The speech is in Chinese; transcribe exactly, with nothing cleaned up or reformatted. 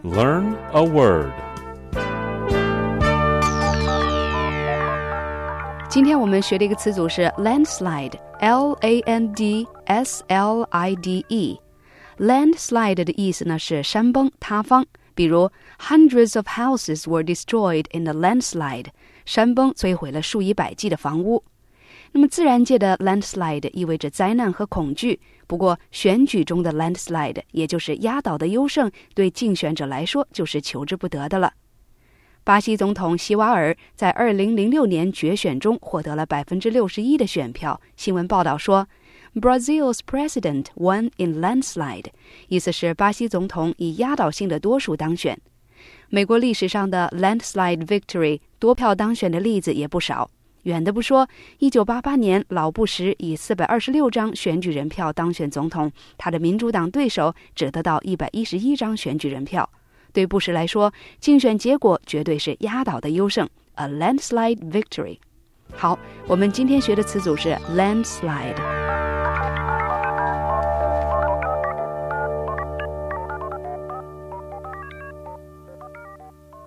Learn a word. 今天我们学的一个词组是 landslide, L A N D S L I D E。Landslide 的意思呢是山崩、塌方，比如 Hundreds of houses were destroyed in a landslide， 山崩摧毁了数以百计的房屋。那么自然界的 landslide 意味着灾难和恐惧，不过选举中的 landslide 也就是压倒的优胜，对竞选者来说就是求之不得的了。巴西总统席瓦尔在二零零六年决选中获得了 百分之六十一 的选票。新闻报道说 Brazil's president won in landslide， 意思是巴西总统以压倒性的多数当选。美国历史上的 landslide victory 多票当选的例子也不少。远的不说，一九八八年老布什以四百二十六张选举人票当选总统，他的民主党对手只得到一百一十一张选举人票。对布什来说，竞选结果绝对是压倒的优胜 ，a landslide victory。好，我们今天学的词组是 landslide。